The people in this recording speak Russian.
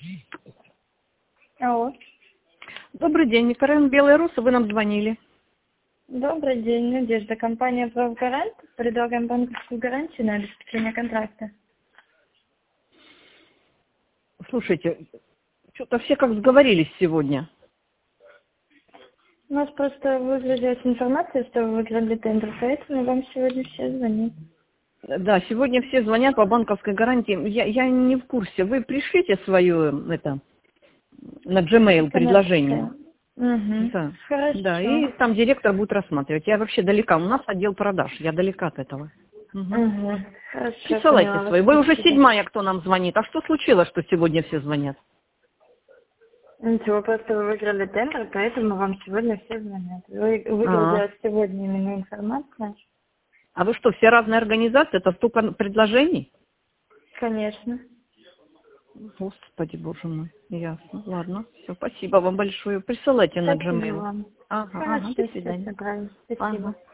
Алло. Добрый день, микрорайон Белые Русы, вы нам звонили. Добрый день, Надежда. Компания «Правгарант». Предлагаем банковскую гарантию на обеспечение контракта. Слушайте, что-то все как сговорились сегодня. У нас просто выгрузилась информация, что вы выиграли тендер, поэтому вам сегодня все звонят. Да, сегодня все звонят по банковской гарантии. Я не в курсе. Вы пришлите свое на Gmail предложение. Угу. Да. Хорошо. Да, и там директор будет рассматривать. Я вообще далека. У нас отдел продаж. Я далека от этого. Угу. Хорошо, Присылайте поняла свои. вас. Вы уже Спасибо. 7-я, кто нам звонит. А что случилось, что сегодня все звонят? Ничего, просто вы выиграли тендер, поэтому вам сегодня все звонят. А, Выгрузилась сегодня именно информация. а вы что, все разные организации? Это столько предложений? Конечно. Господи, боже мой. Ясно. Ладно. Все, спасибо вам большое. Присылайте на Спасибо Gmail. вам. Ага, Хорошо, до все свидания. собрали. Спасибо. Ага.